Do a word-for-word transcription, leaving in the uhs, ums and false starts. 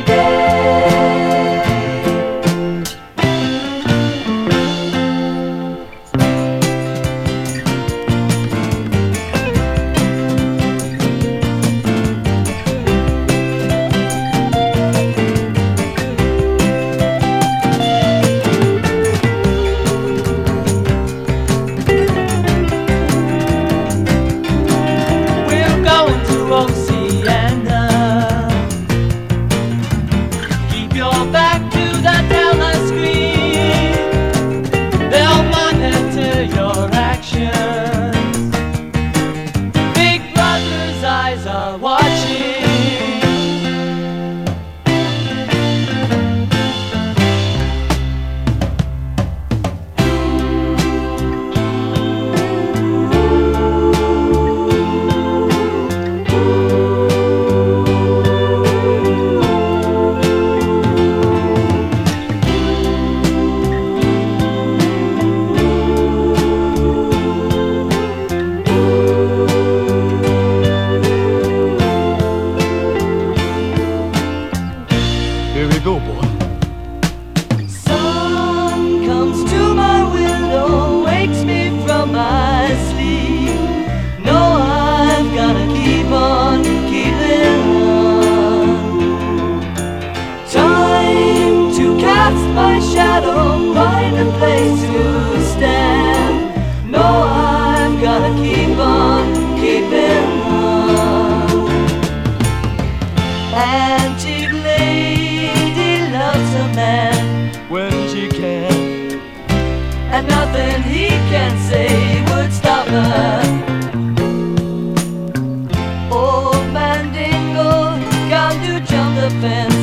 Here we go, boy. Sun comes to my window, wakes me from my sleep. No, I've gotta keep on keeping on. Time to cast my shadow, find a place to stand. No, I've gotta keep on keeping on. Antique lady loves a man When she can, and nothing he can say would stop her. Old man Dingle, got to jump the fence.